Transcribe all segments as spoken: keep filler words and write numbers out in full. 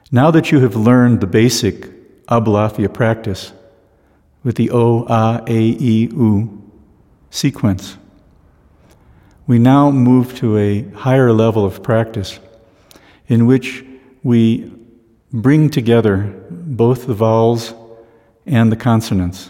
Now that you have learned the basic Abhalafya practice with the O, A, A, E, U sequence, we now move to a higher level of practice in which we bring together both the vowels and the consonants.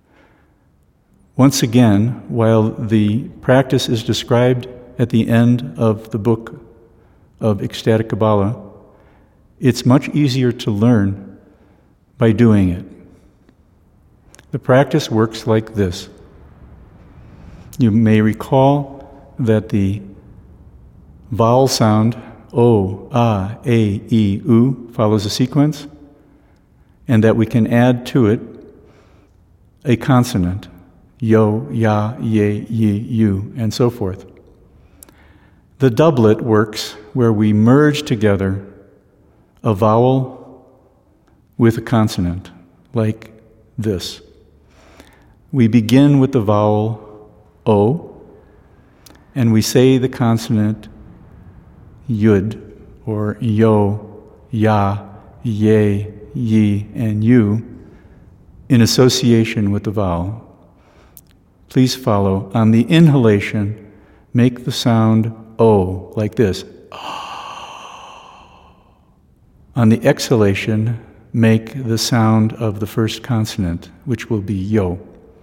Once again, while the practice is described at the end of the book of Ecstatic Kabbalah, it's much easier to learn by doing it. The practice works like this. You may recall that the vowel sound O, A, A, E, U follows a sequence, and that we can add to it a consonant, Yo, Ya, Ye, Yi, You, and so forth. The doublet works where we merge together a vowel with a consonant, like this. We begin with the vowel O, and we say the consonant Yud, or Yo, Ya, Ye, Yi, and You, in association with the vowel. Please follow. On the inhalation, make the sound O, like this. On the exhalation, make the sound of the first consonant, which will be Yo.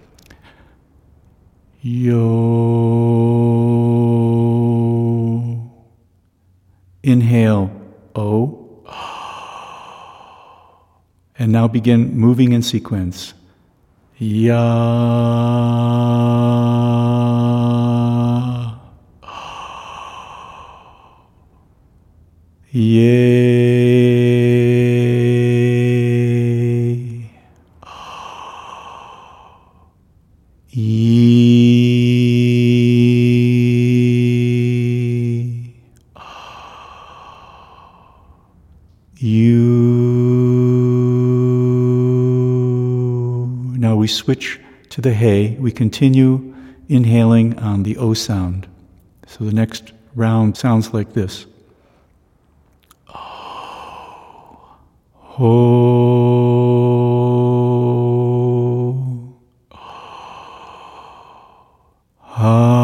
Yo. Inhale, O. And now begin moving in sequence. Ya. Ye. Ye. You. Now we switch to the Hey. We continue inhaling on the O sound. So the next round sounds like this. Ho. Ha.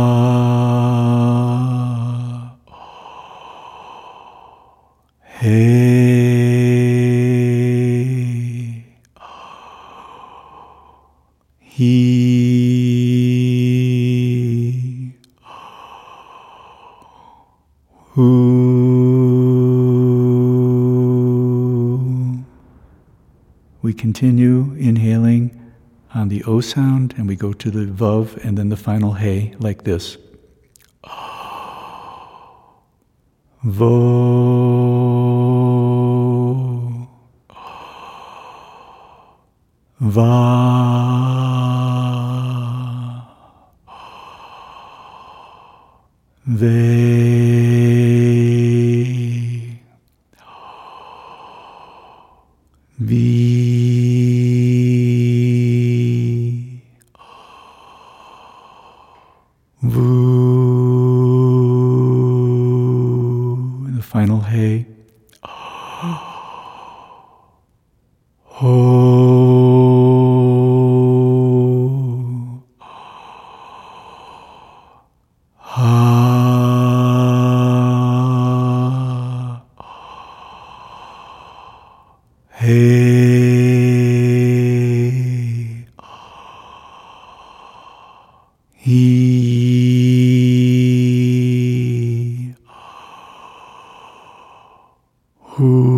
Hey. He. Who. We continue inhaling on the O sound, and we go to the Vav and then the final Hey, like this. Vo. Va. Ve. Vi. Vu. And the final Hey. Ho. Ha. Hey. He. Who.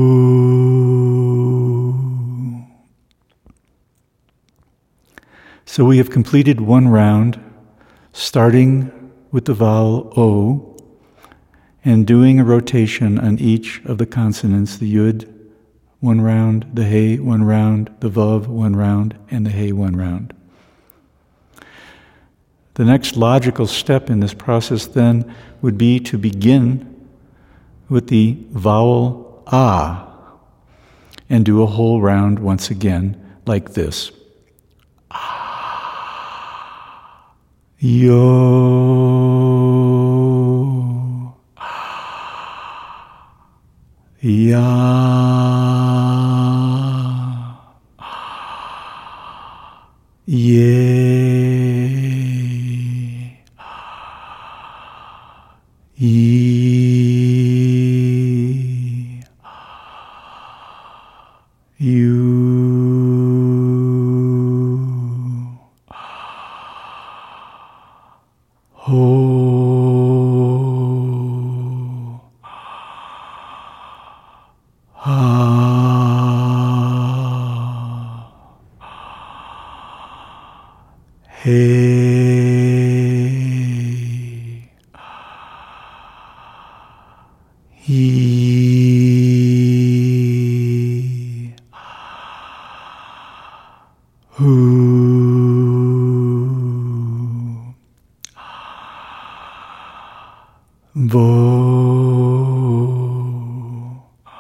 So we have completed one round, starting with the vowel O, and doing a rotation on each of the consonants, the Yud, one round, the Hey, one round, the Vav, one round, and the Hey, one round. The next logical step in this process then would be to begin with the vowel A and do a whole round once again like this. Yo. Ya. Ye. Ye. You. Ho. Ha. Hey. He. Who. Vo.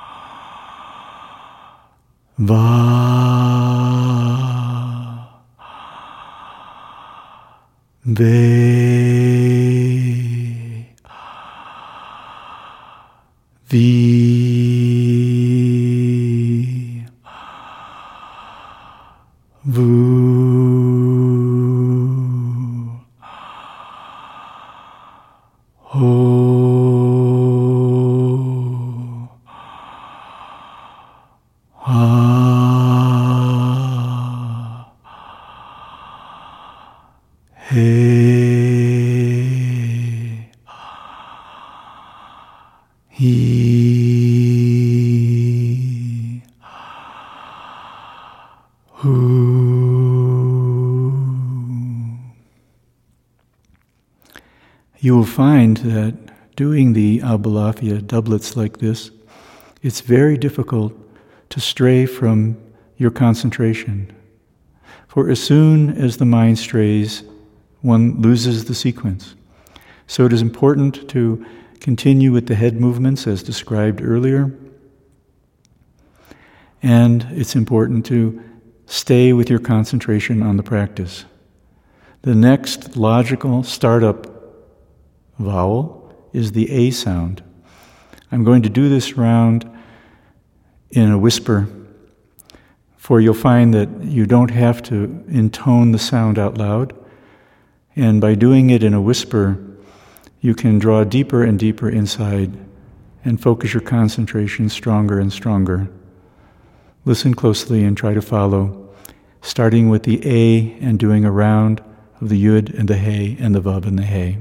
Va. Ve. Vi. Vu. Ho. Ha. He. He. Who. You will find that doing the Abhalafya doublets like this, it's very difficult to stray from your concentration. For as soon as the mind strays, one loses the sequence. So it is important to continue with the head movements as described earlier. And it's important to stay with your concentration on the practice. The next logical startup vowel is the A sound. I'm going to do this round in a whisper, for you'll find that you don't have to intone the sound out loud. And by doing it in a whisper, you can draw deeper and deeper inside and focus your concentration stronger and stronger. Listen closely and try to follow, starting with the A and doing a round of the Yud and the He and the Vav and the He.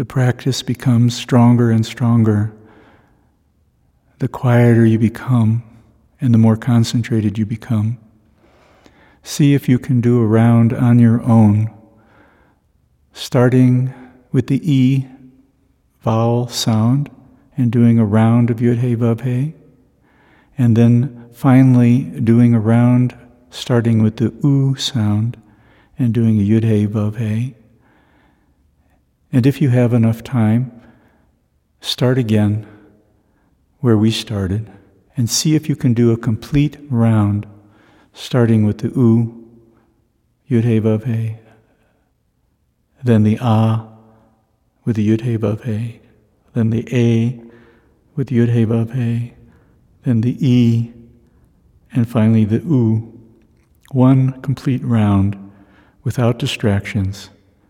the practice becomes stronger and stronger. The quieter you become and the more concentrated you become. See if you can do a round on your own, starting with the E vowel sound and doing a round of Yud-He Vav-He, and then finally doing a round starting with the U sound and doing a Yud-He Vav-He. And if you have enough time, start again where we started and see if you can do a complete round starting with the U, Yud-He Vav-He, then the A with the Yud-He Vav-He, then the A with Yud-He Vav-He, then the E, and finally the U. One complete round without distractions.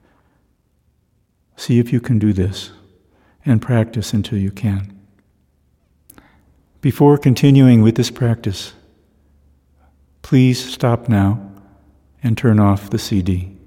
See if you can do this and practice until you can. Before continuing with this practice, please stop now and turn off the C D.